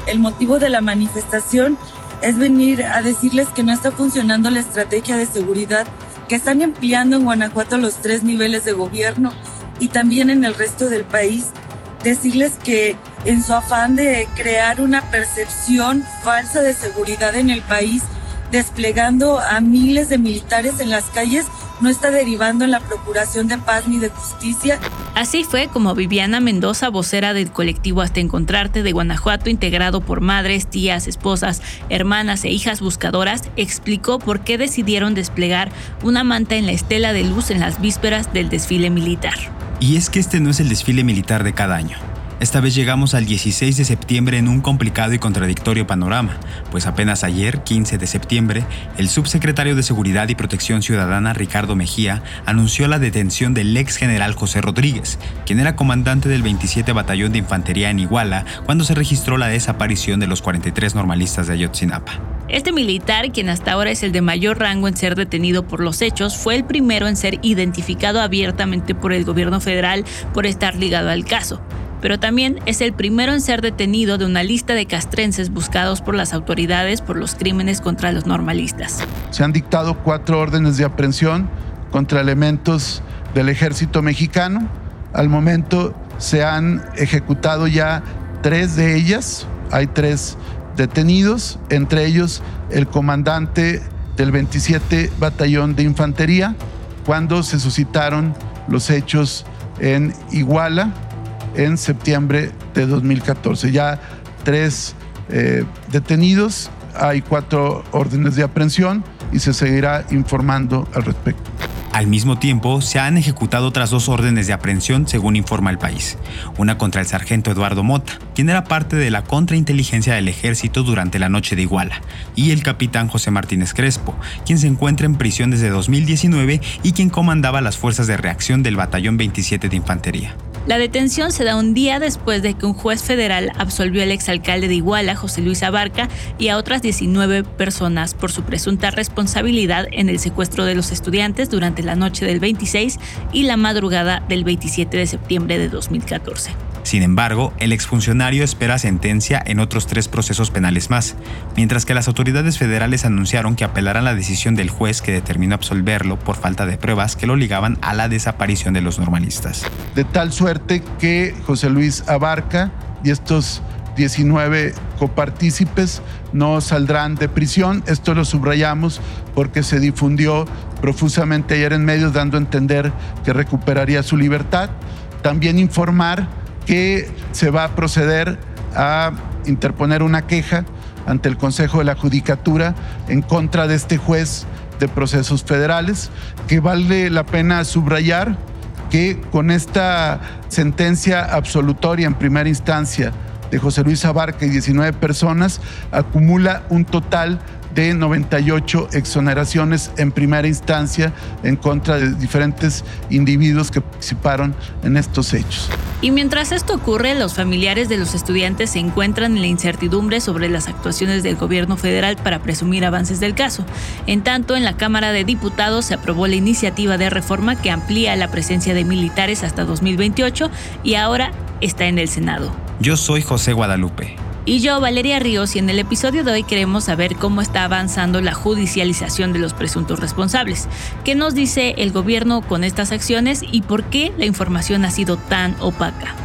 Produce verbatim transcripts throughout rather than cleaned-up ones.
el motivo de la manifestación es venir a decirles que no está funcionando la estrategia de seguridad que están empleando en Guanajuato los tres niveles de gobierno y también en el resto del país. Decirles que en su afán de crear una percepción falsa de seguridad en el país, desplegando a miles de militares en las calles, no está derivando en la procuración de paz ni de justicia. Así fue como Viviana Mendoza, vocera del colectivo Hasta Encontrarte de Guanajuato, integrado por madres, tías, esposas, hermanas e hijas buscadoras, explicó por qué decidieron desplegar una manta en la estela de luz en las vísperas del desfile militar. Y es que este no es el desfile militar de cada año. Esta vez llegamos al dieciséis de septiembre en un complicado y contradictorio panorama, pues apenas ayer, quince de septiembre, el subsecretario de Seguridad y Protección Ciudadana, Ricardo Mejía, anunció la detención del ex general José Rodríguez, quien era comandante del veintisiete Batallón de Infantería en Iguala, cuando se registró la desaparición de los cuarenta y tres normalistas de Ayotzinapa. Este militar, quien hasta ahora es el de mayor rango en ser detenido por los hechos, fue el primero en ser identificado abiertamente por el gobierno federal por estar ligado al caso. Pero también es el primero en ser detenido de una lista de castrenses buscados por las autoridades por los crímenes contra los normalistas. Se han dictado cuatro órdenes de aprehensión contra elementos del ejército mexicano. Al momento se han ejecutado ya tres de ellas. Hay tres detenidos, entre ellos el comandante del veintisiete Batallón de Infantería, cuando se suscitaron los hechos en Iguala, en septiembre de dos mil catorce. Ya tres eh, detenidos, hay cuatro órdenes de aprehensión y se seguirá informando al respecto. Al mismo tiempo, se han ejecutado otras dos órdenes de aprehensión, según informa El País. Una contra el sargento Eduardo Mota, quien era parte de la contrainteligencia del ejército durante la noche de Iguala, y el capitán José Martínez Crespo, quien se encuentra en prisión desde dos mil diecinueve y quien comandaba las fuerzas de reacción del Batallón veintisiete de Infantería. La detención se da un día después de que un juez federal absolvió al exalcalde de Iguala, José Luis Abarca, y a otras diecinueve personas por su presunta responsabilidad en el secuestro de los estudiantes durante la noche del veintiséis y la madrugada del veintisiete de septiembre de dos mil catorce. Sin embargo, el exfuncionario espera sentencia en otros tres procesos penales más, mientras que las autoridades federales anunciaron que apelarán la decisión del juez que determinó absolverlo por falta de pruebas que lo ligaban a la desaparición de los normalistas. De tal suerte que José Luis Abarca y estos diecinueve copartícipes no saldrán de prisión. Esto lo subrayamos porque se difundió profusamente ayer en medios dando a entender que recuperaría su libertad. También informar que se va a proceder a interponer una queja ante el Consejo de la Judicatura en contra de este juez de procesos federales, que vale la pena subrayar que con esta sentencia absolutoria en primera instancia de José Luis Abarca y diecinueve personas, acumula un total de noventa y ocho exoneraciones en primera instancia en contra de diferentes individuos que participaron en estos hechos. Y mientras esto ocurre, los familiares de los estudiantes se encuentran en la incertidumbre sobre las actuaciones del gobierno federal para presumir avances del caso. En tanto, en la Cámara de Diputados se aprobó la iniciativa de reforma que amplía la presencia de militares hasta dos mil veintiocho y ahora está en el Senado. Yo soy José Guadalupe. Y yo, Valeria Ríos, y en el episodio de hoy queremos saber cómo está avanzando la judicialización de los presuntos responsables. ¿Qué nos dice el gobierno con estas acciones y por qué la información ha sido tan opaca?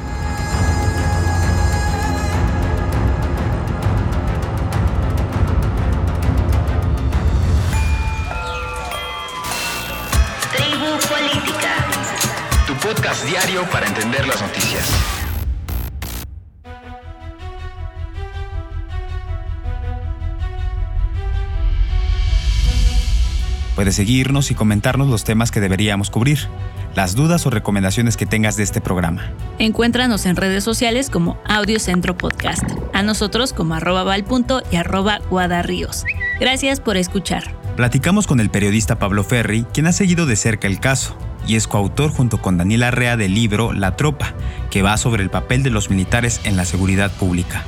Tribu Política. Tu podcast diario para entender las noticias. Puedes seguirnos y comentarnos los temas que deberíamos cubrir, las dudas o recomendaciones que tengas de este programa. Encuéntranos en redes sociales como Audiocentro Podcast, a nosotros como arroba valpunto y arroba guadarríos. Gracias por escuchar. Platicamos con el periodista Pablo Ferri, quien ha seguido de cerca el caso y es coautor junto con Daniel Arrea del libro La Tropa, que va sobre el papel de los militares en la seguridad pública.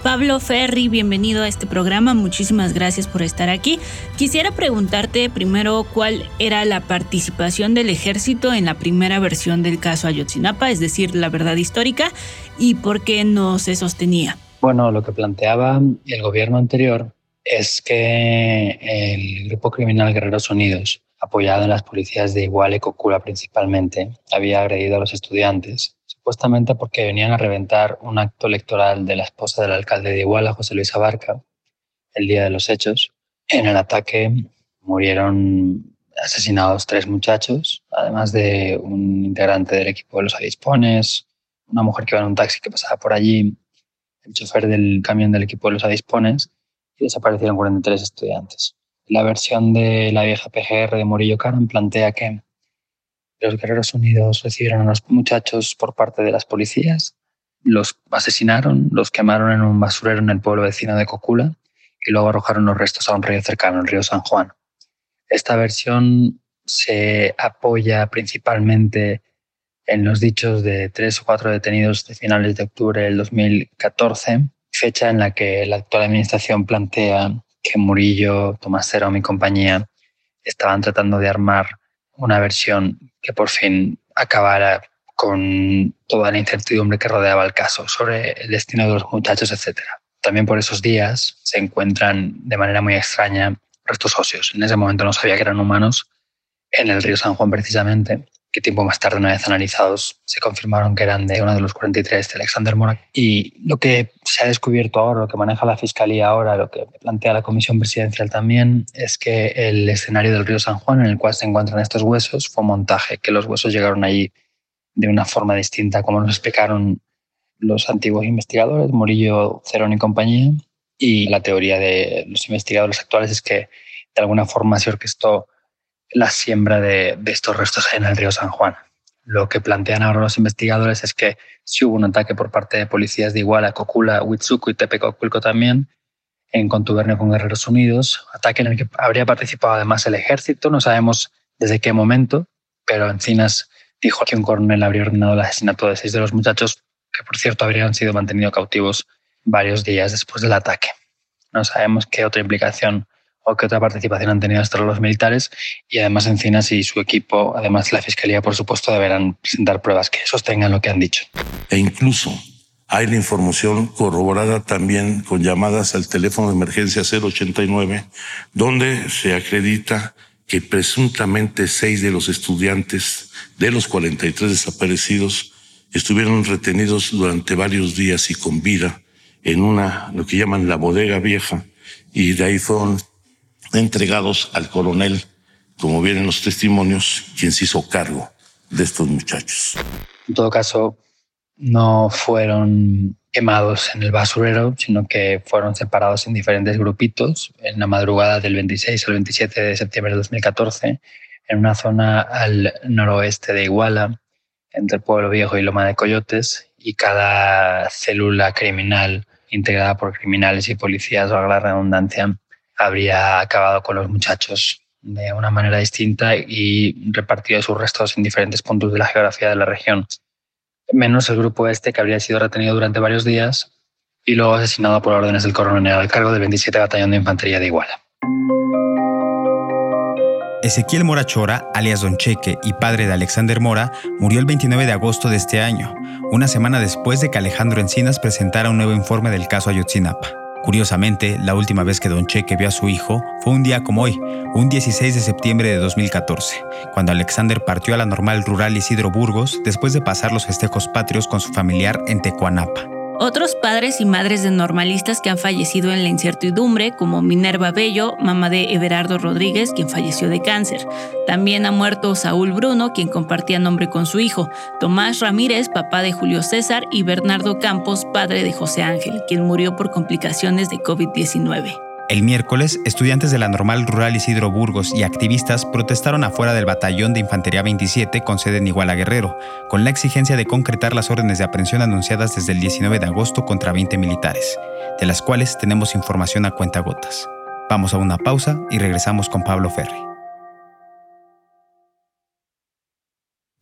Pablo Ferri, bienvenido a este programa, muchísimas gracias por estar aquí. Quisiera preguntarte primero cuál era la participación del ejército en la primera versión del caso Ayotzinapa, es decir, la verdad histórica, y por qué no se sostenía. Bueno, lo que planteaba el gobierno anterior es que el grupo criminal Guerreros Unidos, apoyado en las policías de Iguala y Cocula principalmente, había agredido a los estudiantes, supuestamente porque venían a reventar un acto electoral de la esposa del alcalde de Iguala, José Luis Abarca, el día de los hechos. En el ataque murieron asesinados tres muchachos, además de un integrante del equipo de los Adispones, una mujer que iba en un taxi que pasaba por allí, el chofer del camión del equipo de los Adispones, y desaparecieron cuarenta y tres estudiantes. La versión de la vieja P G R de Murillo Karam plantea que los Guerreros Unidos recibieron a los muchachos por parte de las policías, los asesinaron, los quemaron en un basurero en el pueblo vecino de Cocula y luego arrojaron los restos a un río cercano, el río San Juan. Esta versión se apoya principalmente en los dichos de tres o cuatro detenidos de finales de octubre del dos mil catorce, fecha en la que la actual administración plantea que Murillo, Tomás Cerón y compañía estaban tratando de armar una versión que por fin acabara con toda la incertidumbre que rodeaba el caso sobre el destino de los muchachos, etcétera. También por esos días se encuentran de manera muy extraña restos óseos. En ese momento no sabía que eran humanos en el río San Juan precisamente, que tiempo más tarde, una vez analizados, se confirmaron que eran de uno de los cuarenta y tres de Alexander Mora. Y lo que se ha descubierto ahora, lo que maneja la Fiscalía ahora, lo que plantea la Comisión Presidencial también, es que el escenario del río San Juan en el cual se encuentran estos huesos fue un montaje, que los huesos llegaron allí de una forma distinta, como nos explicaron los antiguos investigadores, Murillo, Cerón y compañía. Y la teoría de los investigadores actuales es que de alguna forma se orquestó la siembra de, de estos restos en el río San Juan. Lo que plantean ahora los investigadores es que sí hubo un ataque por parte de policías de Iguala, Cocula, Huitzuco y Tepecocuilco también, en contubernio con Guerreros Unidos, ataque en el que habría participado además el ejército, no sabemos desde qué momento, pero Encinas dijo que un coronel habría ordenado el asesinato de seis de los muchachos, que por cierto habrían sido mantenidos cautivos varios días después del ataque. No sabemos qué otra implicación o qué otra participación han tenido hasta los militares, y además Encinas y su equipo, además la Fiscalía, por supuesto, deberán presentar pruebas que sostengan lo que han dicho. E incluso hay la información corroborada también con llamadas al teléfono de emergencia cero ochenta y nueve, donde se acredita que presuntamente seis de los estudiantes de los cuarenta y tres desaparecidos estuvieron retenidos durante varios días y con vida en una, lo que llaman la bodega vieja, y de ahí fueron entregados al coronel, como vienen los testimonios, quien se hizo cargo de estos muchachos. En todo caso, no fueron quemados en el basurero, sino que fueron separados en diferentes grupitos en la madrugada del veintiséis al veintisiete de septiembre de dos mil catorce, en una zona al noroeste de Iguala, entre Pueblo Viejo y Loma de Coyotes, y cada célula criminal integrada por criminales y policías, valga la redundancia, habría acabado con los muchachos de una manera distinta y repartido sus restos en diferentes puntos de la geografía de la región, menos el grupo este, que habría sido retenido durante varios días y luego asesinado por órdenes del coronel al cargo del veintisiete Batallón de Infantería de Iguala. Ezequiel Mora Chora, alias Don Cheque y padre de Alexander Mora, murió el veintinueve de agosto de este año, una semana después de que Alejandro Encinas presentara un nuevo informe del caso Ayotzinapa. Curiosamente, la última vez que Don Cheque vio a su hijo fue un día como hoy, un dieciséis de septiembre de dos mil catorce, cuando Alexander partió a la normal rural Isidro Burgos después de pasar los festejos patrios con su familiar en Tecuanapa. Otros padres y madres de normalistas que han fallecido en la incertidumbre, como Minerva Bello, mamá de Everardo Rodríguez, quien falleció de cáncer. También ha muerto Saúl Bruno, quien compartía nombre con su hijo, Tomás Ramírez, papá de Julio César, y Bernardo Campos, padre de José Ángel, quien murió por complicaciones de covid diecinueve. El miércoles, estudiantes de la normal rural Isidro Burgos y activistas protestaron afuera del batallón de Infantería veintisiete con sede en Iguala Guerrero, con la exigencia de concretar las órdenes de aprehensión anunciadas desde el diecinueve de agosto contra veinte militares, de las cuales tenemos información a cuentagotas. Vamos a una pausa y regresamos con Pablo Ferri.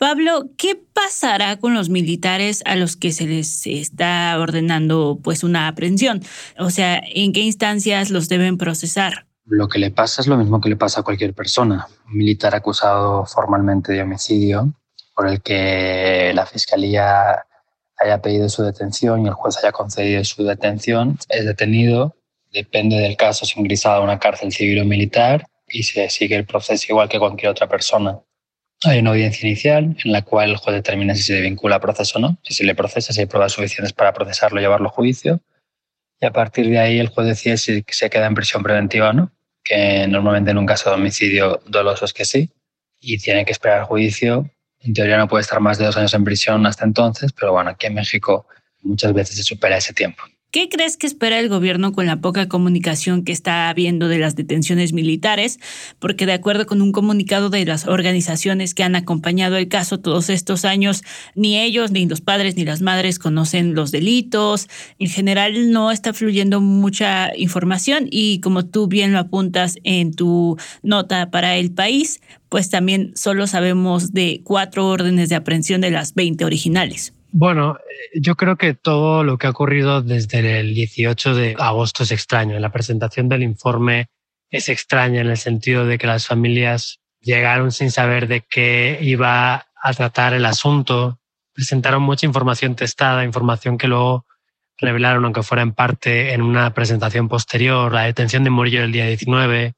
Pablo, ¿qué pasará con los militares a los que se les está ordenando pues una aprehensión? O sea, ¿en qué instancias los deben procesar? Lo que le pasa es lo mismo que le pasa a cualquier persona. Un militar acusado formalmente de homicidio, por el que la Fiscalía haya pedido su detención y el juez haya concedido su detención, es detenido, depende del caso, es ingresado a una cárcel civil o militar y se sigue el proceso igual que cualquier otra persona. Hay una audiencia inicial en la cual el juez determina si se vincula a proceso o no, si se le procesa, si hay pruebas suficientes para procesarlo y llevarlo a juicio. Y a partir de ahí el juez decide si se queda en prisión preventiva o no, que normalmente en un caso de homicidio doloso es que sí, y tiene que esperar juicio. En teoría no puede estar más de dos años en prisión hasta entonces, pero bueno, aquí en México muchas veces se supera ese tiempo. ¿Qué crees que espera el gobierno con la poca comunicación que está habiendo de las detenciones militares? Porque de acuerdo con un comunicado de las organizaciones que han acompañado el caso todos estos años, ni ellos, ni los padres, ni las madres conocen los delitos. En general no está fluyendo mucha información y como tú bien lo apuntas en tu nota para El País, pues también solo sabemos de cuatro órdenes de aprehensión de las veinte originales. Bueno, yo creo que todo lo que ha ocurrido desde el dieciocho de agosto es extraño. La presentación del informe es extraña en el sentido de que las familias llegaron sin saber de qué iba a tratar el asunto. Presentaron mucha información testada, información que luego revelaron, aunque fuera en parte, en una presentación posterior. La detención de Murillo el día diecinueve,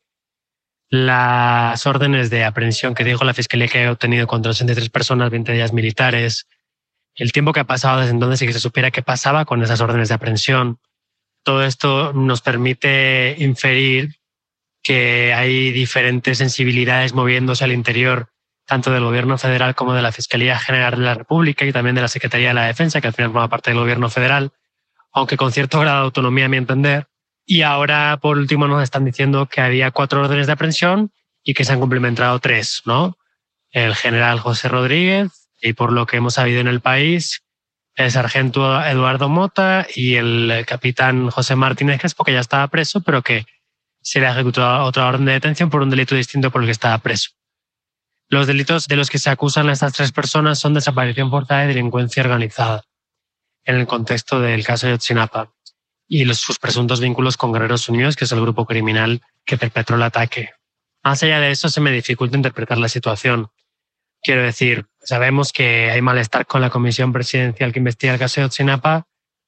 las órdenes de aprehensión que dijo la Fiscalía que había obtenido contra ochenta y tres personas, veinte de ellas militares, el tiempo que ha pasado desde entonces y que se supiera qué pasaba con esas órdenes de aprehensión. Todo esto nos permite inferir que hay diferentes sensibilidades moviéndose al interior tanto del Gobierno federal como de la Fiscalía General de la República y también de la Secretaría de la Defensa, que al final forma parte del Gobierno federal, aunque con cierto grado de autonomía a mi entender. Y ahora, por último, nos están diciendo que había cuatro órdenes de aprehensión y que se han cumplimentado tres, ¿no? El general José Rodríguez, y por lo que hemos sabido en El País, el sargento Eduardo Mota y el capitán José Martínez Crespo, que ya estaba preso, pero que se le ha ejecutado otra orden de detención por un delito distinto por el que estaba preso. Los delitos de los que se acusan a estas tres personas son desaparición forzada y delincuencia organizada, en el contexto del caso de Ayotzinapa, y los, sus presuntos vínculos con Guerreros Unidos, que es el grupo criminal que perpetró el ataque. Más allá de eso, se me dificulta interpretar la situación. Quiero decir, sabemos que hay malestar con la comisión presidencial que investiga el caso de Ayotzinapa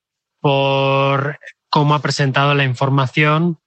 por cómo ha presentado la información,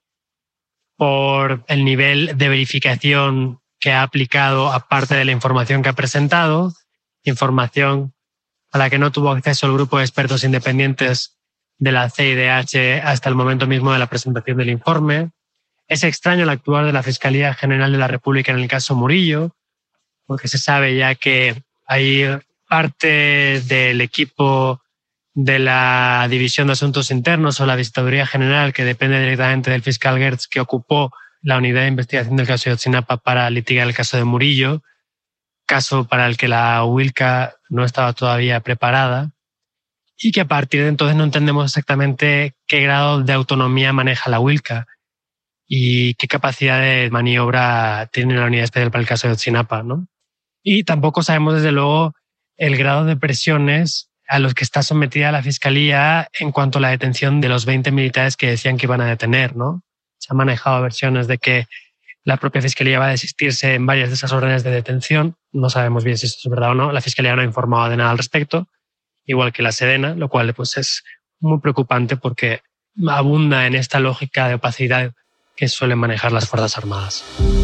por el nivel de verificación que ha aplicado aparte de la información que ha presentado, información a la que no tuvo acceso el grupo de expertos independientes de la C I D H hasta el momento mismo de la presentación del informe. Es extraño el actuar de la Fiscalía General de la República en el caso Murillo, porque se sabe ya que hay parte del equipo de la División de Asuntos Internos o la Visitaduría General, que depende directamente del fiscal Gertz, que ocupó la unidad de investigación del caso de Ayotzinapa para litigar el caso de Murillo, caso para el que la Huilca no estaba todavía preparada, y que a partir de entonces no entendemos exactamente qué grado de autonomía maneja la Huilca y qué capacidad de maniobra tiene la unidad especial para el caso de Ayotzinapa, ¿no? Y tampoco sabemos, desde luego, el grado de presiones a los que está sometida la Fiscalía en cuanto a la detención de los veinte militares que decían que iban a detener, ¿no? Se han manejado versiones de que la propia Fiscalía va a desistirse en varias de esas órdenes de detención. No sabemos bien si esto es verdad o no. La Fiscalía no ha informado de nada al respecto, igual que la Sedena, lo cual pues, es muy preocupante porque abunda en esta lógica de opacidad que suelen manejar las Fuerzas Armadas.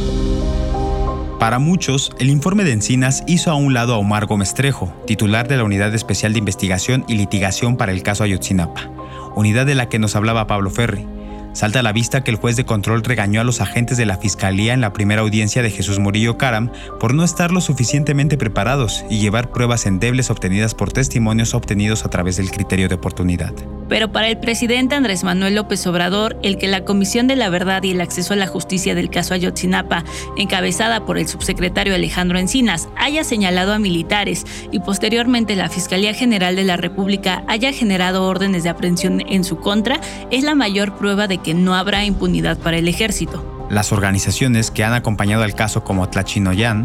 Para muchos, el informe de Encinas hizo a un lado a Omar Gómez Trejo, titular de la Unidad Especial de Investigación y Litigación para el caso Ayotzinapa, unidad de la que nos hablaba Pablo Ferri. Salta a la vista que el juez de control regañó a los agentes de la Fiscalía en la primera audiencia de Jesús Murillo Caram por no estar lo suficientemente preparados y llevar pruebas endebles obtenidas por testimonios obtenidos a través del criterio de oportunidad. Pero para el presidente Andrés Manuel López Obrador, el que la Comisión de la Verdad y el Acceso a la Justicia del caso Ayotzinapa, encabezada por el subsecretario Alejandro Encinas, haya señalado a militares y posteriormente la Fiscalía General de la República haya generado órdenes de aprehensión en su contra, es la mayor prueba de que no habrá impunidad para el ejército. Las organizaciones que han acompañado al caso como Tlachinoyan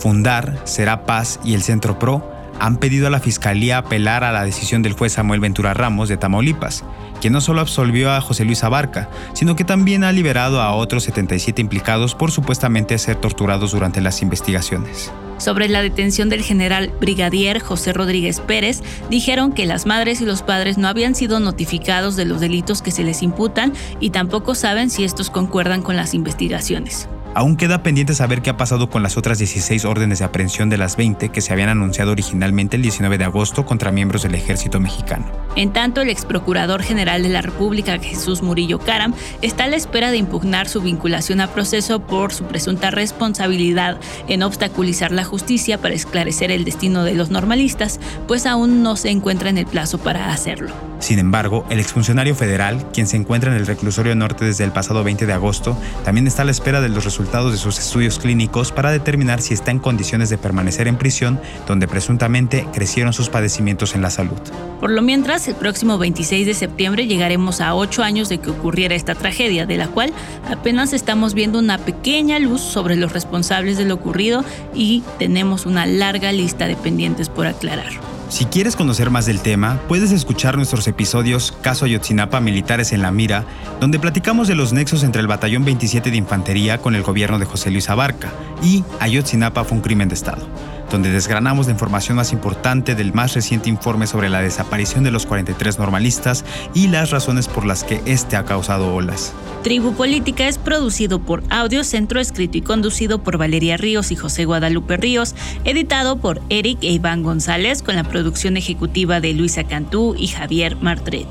Fundar, Será Paz y el Centro Pro han pedido a la Fiscalía apelar a la decisión del juez Samuel Ventura Ramos de Tamaulipas, quien no solo absolvió a José Luis Abarca, sino que también ha liberado a otros setenta y siete implicados por supuestamente ser torturados durante las investigaciones. Sobre la detención del general brigadier José Rodríguez Pérez, dijeron que las madres y los padres no habían sido notificados de los delitos que se les imputan y tampoco saben si estos concuerdan con las investigaciones. Aún queda pendiente saber qué ha pasado con las otras dieciséis órdenes de aprehensión de las veinte que se habían anunciado originalmente el diecinueve de agosto contra miembros del ejército mexicano. En tanto, el exprocurador general de la República, Jesús Murillo Caram, está a la espera de impugnar su vinculación a proceso por su presunta responsabilidad en obstaculizar la justicia para esclarecer el destino de los normalistas, pues aún no se encuentra en el plazo para hacerlo. Sin embargo, el exfuncionario federal, quien se encuentra en el reclusorio norte desde el pasado veinte de agosto, también está a la espera de los resultados de sus estudios clínicos para determinar si está en condiciones de permanecer en prisión, donde presuntamente crecieron sus padecimientos en la salud. Por lo mientras, el próximo veintiséis de septiembre llegaremos a ocho años de que ocurriera esta tragedia, de la cual apenas estamos viendo una pequeña luz sobre los responsables de lo ocurrido y tenemos una larga lista de pendientes por aclarar. Si quieres conocer más del tema, puedes escuchar nuestros episodios Caso Ayotzinapa, Militares en la Mira, donde platicamos de los nexos entre el Batallón veintisiete de Infantería con el gobierno de José Luis Abarca y Ayotzinapa fue un crimen de Estado, donde desgranamos la información más importante del más reciente informe sobre la desaparición de los cuarenta y tres normalistas y las razones por las que este ha causado olas. Tribu Política es producido por Audio Centro, escrito y conducido por Valeria Ríos y José Guadalupe Ríos, editado por Eric e Iván González, con la producción ejecutiva de Luisa Cantú y Javier Martret.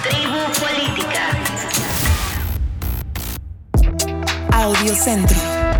Tribu Política. Audio Centro.